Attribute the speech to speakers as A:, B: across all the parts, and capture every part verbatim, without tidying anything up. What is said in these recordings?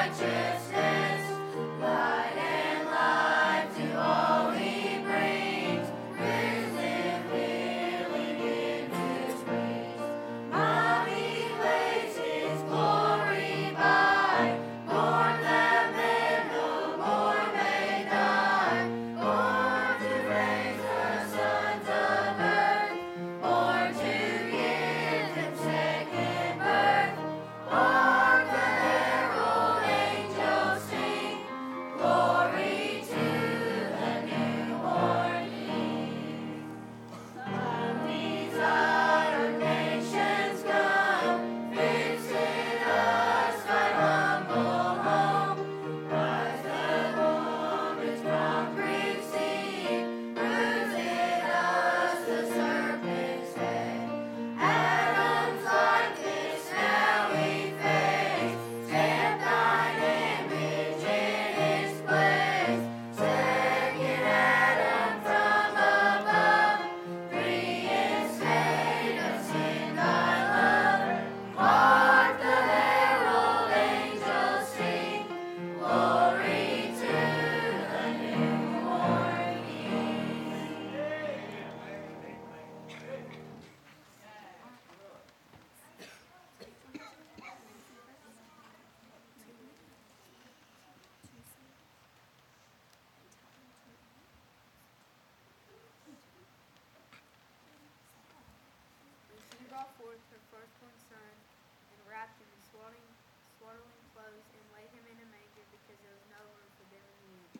A: brought forth her firstborn son, and wrapped him in swaddling, swaddling clothes, and laid him in a manger, because there was no room for them in the inn.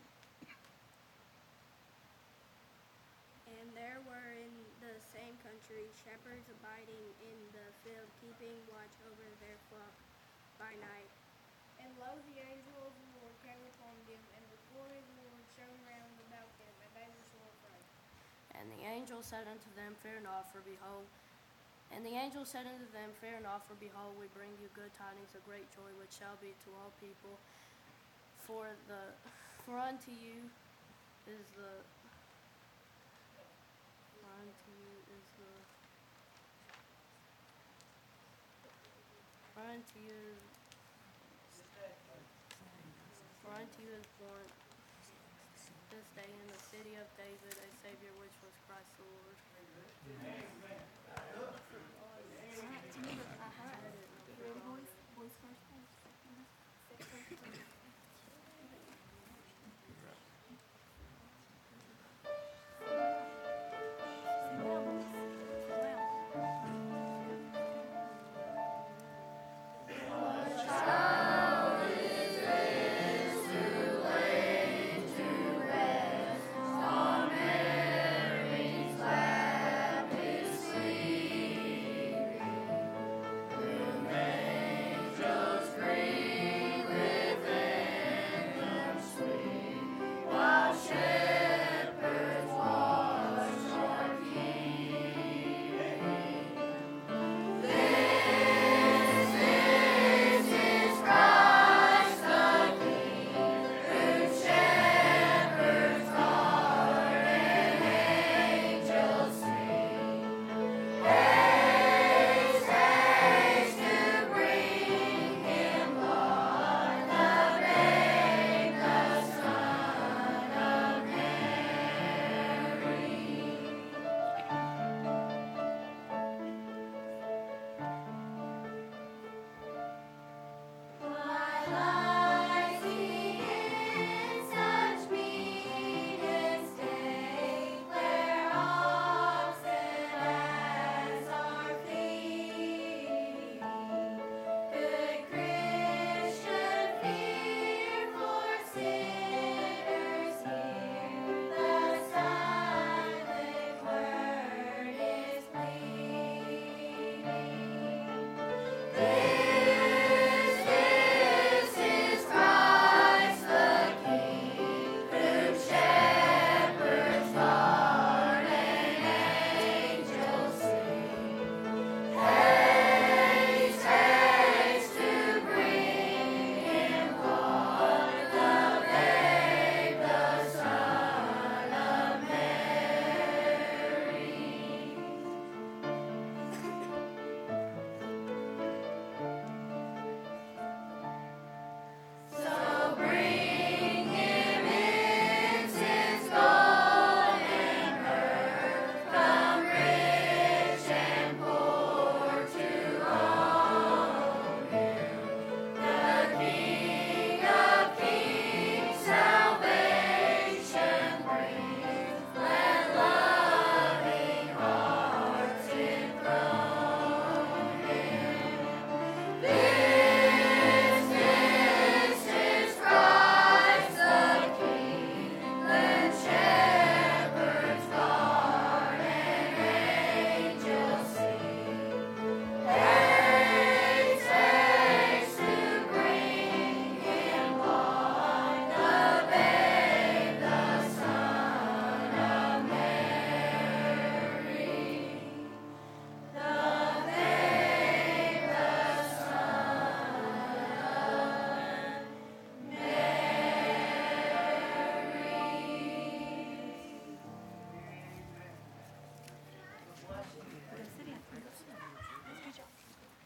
B: And there were in the same country shepherds abiding in the field, keeping watch over their flock by night.
C: And lo, the angel of the Lord came upon them, and the glory of the Lord shone round about them, and they were sore afraid.
D: And the angel said unto them, Fear not, for behold, and the angel said unto them, Fear not, for behold, we bring you good tidings of great joy, which shall be to all people. For the for unto you is the for unto you is the for unto you for unto you is born this day in the city of David a Savior, which was Christ the Lord.
B: Ready, boys? Boys first, please.